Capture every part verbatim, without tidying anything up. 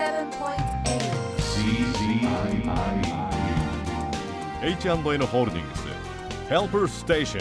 エイチアンドエヌ ホールディングス Helper Station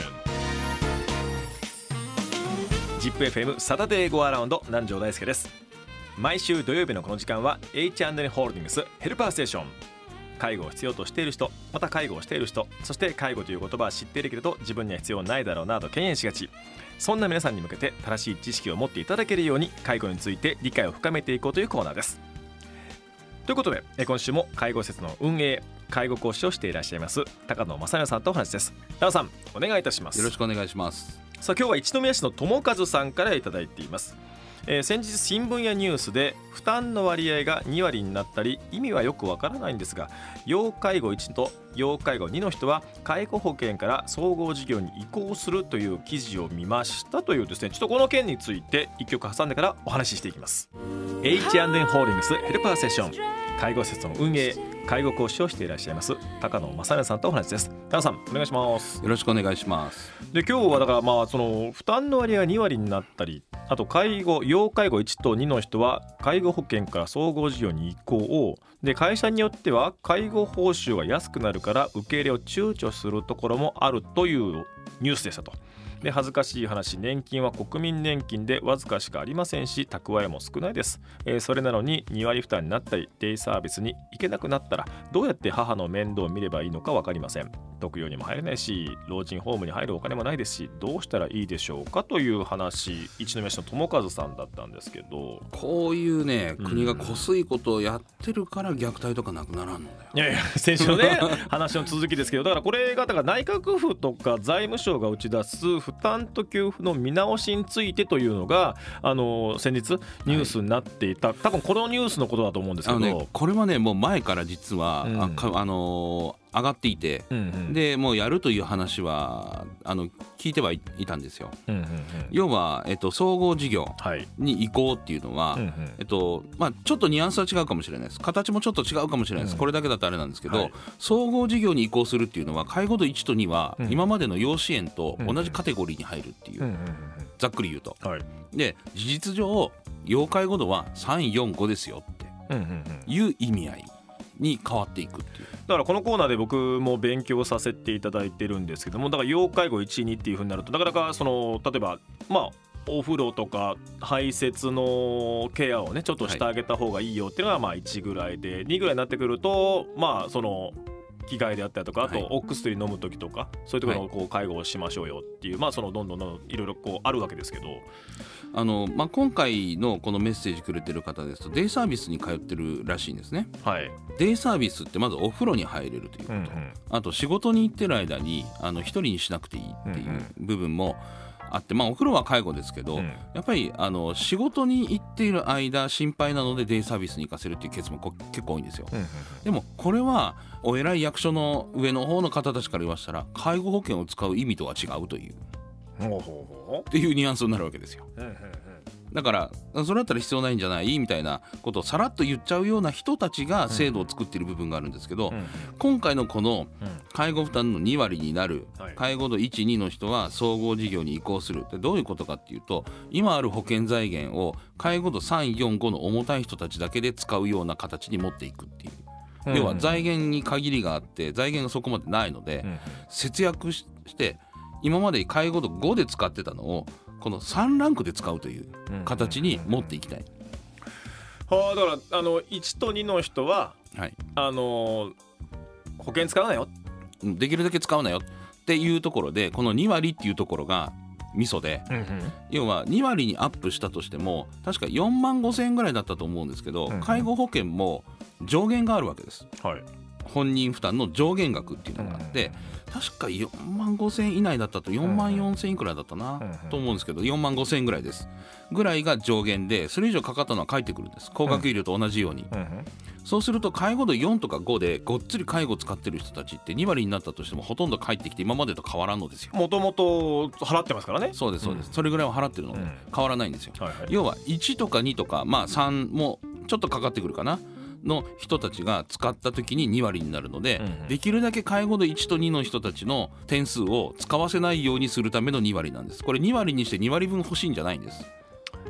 ジップ エフエム サタデーゴアラウンド南條大輔です。毎週土曜日のこの時間は エイチアンドエヌ ホールディングスヘルパーステーション。介護を必要としている人、また介護をしている人、そして介護という言葉は知っているけれど自分には必要ないだろうなと敬遠しがち、そんな皆さんに向けて正しい知識を持っていただけるように介護について理解を深めていこうというコーナーです。ということで今週も介護施設の運営、介護講師をしていらっしゃいます高野正也さんとお話です。高野さん、お願いいたします。 よろしくお願いします。 さあ今日は一宮市の友和さんからいただいています。えー、先日新聞やニュースで負担の割合がに割になったり、意味はよくわからないんですが、要介護いちと要介護にの人は介護保険から総合事業に移行するという記事を見ましたというですね、ちょっとこの件について一曲挟んでからお話ししていきます。 エイチアンドエヌ ホールディングスヘルパーセッション、介護施設の運営、介護講師をしていらっしゃいます高野正也さんとお話です。高野さん、お願いします。 よろしくお願いします。 で今日はだからまあその負担の割合がに割になったり、あと介護要介護いちとにの人は介護保険から総合事業に移行をで、会社によっては介護報酬が安くなるから受け入れを躊躇するところもあるというニュースでしたと。で恥ずかしい話、年金は国民年金でわずかしかありませんし蓄えも少ないです。えー、それなのにに割負担になったりデイサービスに行けなくなったらどうやって母の面倒を見ればいいのか分かりません。特養にも入れないし老人ホームに入るお金もないですし、どうしたらいいでしょうかという話、一宮市の友和さんだったんですけど、 こういうね、国がこすいことをやってるから虐待とかなくならんのだよ。 いやいや先週のね話の続きですけど、だからこれがだから内閣府とか財務省が打ち出す負担と給付の見直しについてというのがあの先日ニュースになっていた、はい、多分このニュースのことだと思うんですけど、 ね、これはねもう前から実は、うん、あかあのー上がっていて、うんうん、でもうやるという話はあの聞いてはいたんですよ。うんうんうん、要は、えっと、総合事業に移行っていうのは、はいえっとまあ、ちょっとニュアンスは違うかもしれないです。形もちょっと違うかもしれないです。うん、これだけだとあれなんですけど、はい、総合事業に移行するっていうのは介護度いちとには今までの要支援と同じカテゴリーに入るっていう、うんうん、ざっくり言うと、はい、で事実上要介護度はさん、よん、ごですよっていう意味合いに変わっていくっていう。 だからこのコーナーで僕も勉強させていただいてるんですけども、だから要介護いち、にっていう風になるとなかなかその例えばまあお風呂とか排泄のケアをねちょっとしてあげた方がいいよっていうのがまあいちぐらいで、にぐらいになってくるとまあその着替えであったりとか、あとお薬飲む時とかそういうところのこう介護をしましょうよっていう、まあそのどんどんどんどんいろいろこうあるわけですけど、 あの、まあ、今回のこのメッセージくれてる方ですとデイサービスに通ってるらしいんですね。はい、デイサービスってまずお風呂に入れるということ、うんうん、あと仕事に行ってる間にあの一人にしなくていいっていう部分もあって、まあ、お風呂は介護ですけど、うん、やっぱりあの仕事に行っている間心配なのでデイサービスに行かせるっていうケースも結構多いんですよ。うんうんうん、でもこれはお偉い役所の上の方の方たちから言わせたら介護保険を使う意味とは違うというっていうニュアンスになるわけですよ。うんうんうん、だからそれだったら必要ないんじゃないみたいなことをさらっと言っちゃうような人たちが制度を作っている部分があるんですけど、うんうん、今回のこの介護負担のに割になる、うん、介護度いち、にの人は総合事業に移行するってどういうことかっていうと、今ある保険財源を介護度さん、よん、ごの重たい人たちだけで使うような形に持っていくっていう、うん、要は財源に限りがあって財源がそこまでないので、うん、節約して今まで介護度ごで使ってたのをこのさんランクで使うという形に持っていきたい。 はあ、だからあのいちとにの人は、はい、あの保険使うなよ、 できるだけ使うなよっていうところで、このに割っていうところがミソで、うんうん、要はに割にアップしたとしても確かよんまんごせんえんぐらいだったと思うんですけど、うんうん、介護保険も上限があるわけです。はい、本人負担の上限額っていうのがあって、うん、確かよんまんごせんえん以内だったとよんまんよんせんえんくらいだったな、うん、と思うんですけどよんまんごせんえんぐらいですぐらいが上限で、それ以上かかったのは返ってくるんです。高額医療と同じように、うんうん、そうすると介護度よんとかごでごっつり介護使ってる人たちってに割になったとしてもほとんど返ってきて今までと変わらんのですよ。 もともと払ってますからね。 そうですそうです、うん、それぐらいは払ってるので変わらないんですよ、うんはいはい、要はいちとかにとか、まあ、さんもちょっとかかってくるかなの人たちが使った時にに割になるので、うんうん、できるだけ介護度いちとにの人たちの点数を使わせないようにするためのに割なんです。これに割にしてに割分欲しいんじゃないんです。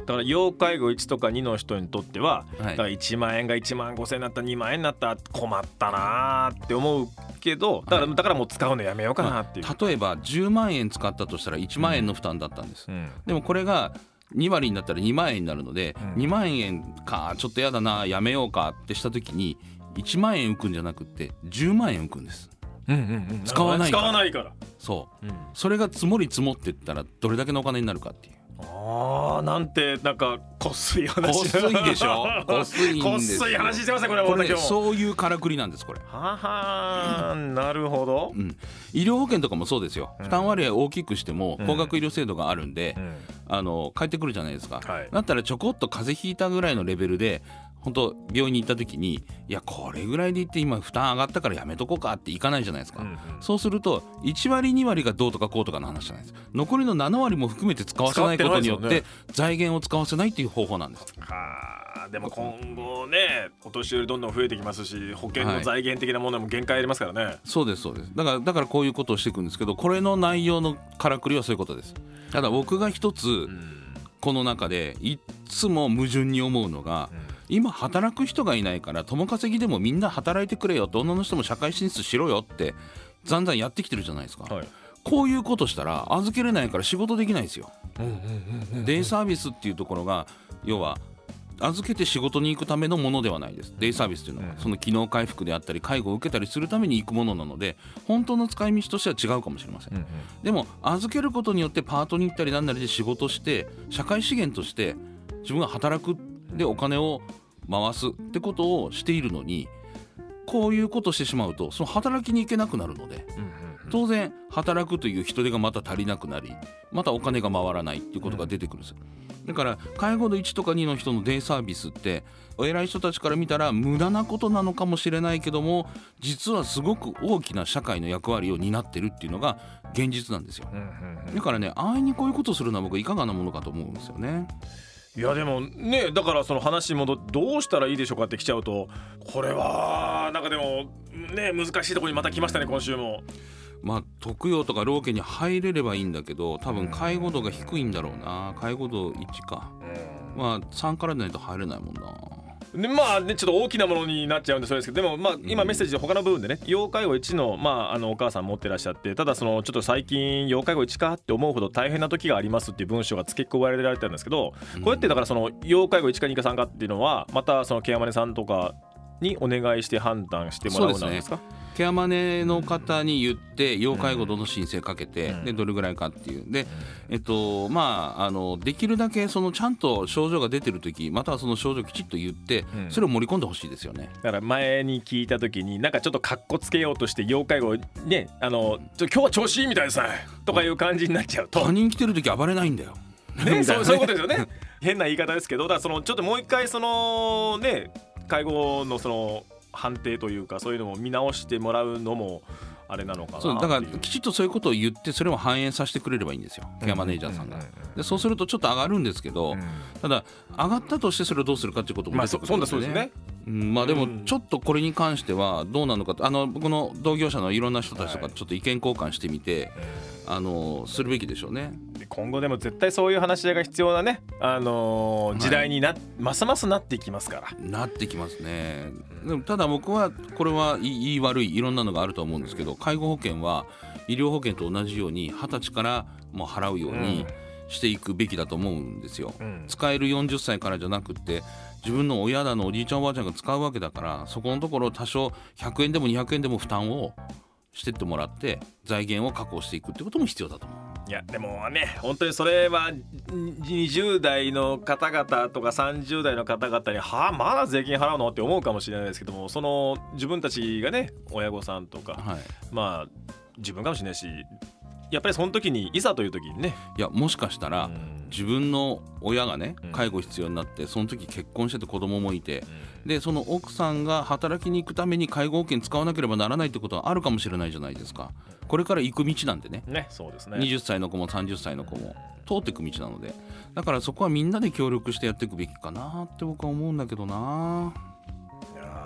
だから要介護いちとかにの人にとっては、 はい、 だからいちまんえんがいちまんごせんえんになったらにまんえんになったら困ったなって思うけど、だから、はい、だからもう使うのやめようかなっていう、 まあ、例えばじゅうまんえん使ったとしたらいちまんえんの負担だったんです、うん、でもこれがに割になったらにまんえんになるので、うん、にまんえんかちょっとやだなやめようかってした時にいちまんえん浮くんじゃなくってじゅうまんえん浮くんです、 うんうんうん、 使わないから、 使わないからそう、うん、それが積もり積もっていったらどれだけのお金になるかっていう。 あーなんてなんかこっすい話、 こっすいでしょこっすいんですよ。 こっすい話してますねこれ。 これ、ね、そういうからくりなんですこれ。 ははなるほど、 うん、医療保険とかもそうですよ。負担割合大きくしても高額医療制度があるんで、うん、あの返ってくるじゃないですか、はい、だったらちょこっと風邪ひいたぐらいのレベルで本当病院に行った時にいやこれぐらいで言って今負担上がったからやめとこうかっていかないじゃないですか、うんうん、そうするといち割に割がどうとかこうとかの話じゃないです。残りのなな割も含めて使わせないことによって財源を使わせないっていう方法なんです。 はあ、でも今後ねお年寄りどんどん増えてきますし保険の財源的なものも限界ありますからね、はい、 そうですそうです。だからだからこういうことをしていくんですけど、これの内容のからくりはそういうことです。ただ僕が一つ、うん、この中でいつも矛盾に思うのが、うん、今働く人がいないから共稼ぎでもみんな働いてくれよと、女の人も社会進出しろよってざんざんやってきてるじゃないですか、はい、こういうことしたら預けれないから仕事できないですよ。デイサービスっていうところが要は預けて仕事に行くためのものではないです。デイサービスというのはその機能回復であったり介護を受けたりするために行くものなので、本当の使い道としては違うかもしれません、うんうん、でも預けることによってパートに行ったりなんなりで仕事して社会資源として自分が働くでお金を回すってことをしているのに、こういうことをしてしまうとその働きに行けなくなるので、うんうんうん、当然働くという人手がまた足りなくなりまたお金が回らないっていうことが出てくるんです、うん、だから介護度いちとかにの人のデイサービスってお偉い人たちから見たら無駄なことなのかもしれないけども、実はすごく大きな社会の役割を担ってるっていうのが現実なんですよ、うんうんうん、だからね安易にこういうことをするのは僕いかがなものかと思うんですよね。 いやでもね、だからその話に戻ってどうしたらいいでしょうかって来ちゃうと、これはなんかでもね難しいところにまた来ましたね今週も。 まあ特養とか老家に入れればいいんだけど多分介護度が低いんだろうな。介護度いちか、まあさんからでないと入れないもんな。 でまあねちょっと大きなものになっちゃうんでそうですけど、でもまあ今メッセージで他の部分でね、要介護いちのまああのお母さん持ってらっしゃって、ただそのちょっと最近要介護いちかって思うほど大変な時がありますっていう文章が付け加えられてたんですけど、こうやってだからその要介護いちかにかさんかっていうのはまたそのケアマネさんとかにお願いして判断してもらうなんですか？ ケアマネの方に言って要介護度の申請かけて、うん、でどれぐらいかっていうで、えっとまああのできるだけそのちゃんと症状が出てる時またはその症状をきちっと言って、うん、それを盛り込んでほしいですよね。 だから前に聞いた時になんかちょっとカッコつけようとして要介護ねあのちょ今日は調子いいみたいですねとかいう感じになっちゃうと、 他人来てる時暴れないんだよね、そう、そういうことですよね変な言い方ですけど、だからそのちょっともう一回そのね介護のその判定というかそういうのも見直してもらうのもあれなのかな。 そうだからきちっとそういうことを言ってそれを反映させてくれればいいんですよ、ケアマネージャーさんが。でそうするとちょっと上がるんですけど、うん、ただ上がったとしてそれをどうするかっていうことも出てくるんですよね。まあ、そうですね。うん、まあでもちょっとこれに関してはどうなのかと、あの僕の同業者のいろんな人たちとかちょっと意見交換してみて、はい、あのするべきでしょうね。 今後でも絶対そういう話し合いが必要なね、あのー、時代にな、はい、ますますなっていきますから。 なってきますね。でもただ僕はこれはいい悪いいろんなのがあると思うんですけど、介護保険は医療保険と同じようにはたちからもう払うようにしていくべきだと思うんですよ、うん、使えるよんじゅっさいからじゃなくって自分の親だのおじいちゃんおばあちゃんが使うわけだから、そこのところ多少ひゃくえんでもにひゃくえんでも負担をしてってもらって財源を確保していくってことも必要だと思う。 いやでもね本当にそれはにじゅう代の方々とかさんじゅう代の方々にはあまだ税金払うのって思うかもしれないですけども、その自分たちがね親御さんとか、はい、まあ自分かもしれないし、やっぱりその時にいざという時にね、 いやもしかしたら自分の親がね介護必要になってその時結婚してて子供もいて、でその奥さんが働きに行くために介護保険使わなければならないってことはあるかもしれないじゃないですか。これから行く道なんで ね, ね, そうですねはたちの子もさんじゅっさいの子も通っていく道なので、だからそこはみんなで協力してやっていくべきかなって僕は思うんだけどな。 いや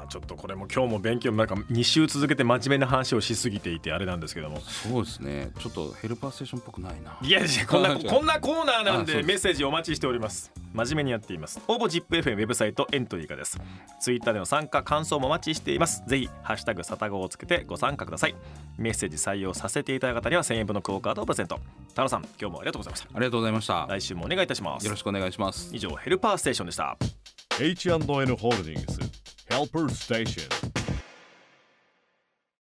ちょっとこれも今日も勉強なんかに週続けて真面目な話をしすぎていてあれなんですけども。 そうですね、ちょっとヘルパーステーションっぽくないな。 いやいやこんなこんなコーナーなんでメッセージお待ちしております。真面目にやっています。応募 ジップエフエム ウェブサイトエントリーからです。ツイッターでの参加感想もお待ちしています。ぜひハッシュタグサタゴをつけてご参加ください。メッセージ採用させていただいた方にはせんえん分のクオカードをプレゼント。太郎さん今日もありがとうございました。 ありがとうございました。 来週もお願いいたします。 よろしくお願いします。 以上ヘルパーステーションでした。 エイチアンドエヌ ホールディングス Helper Station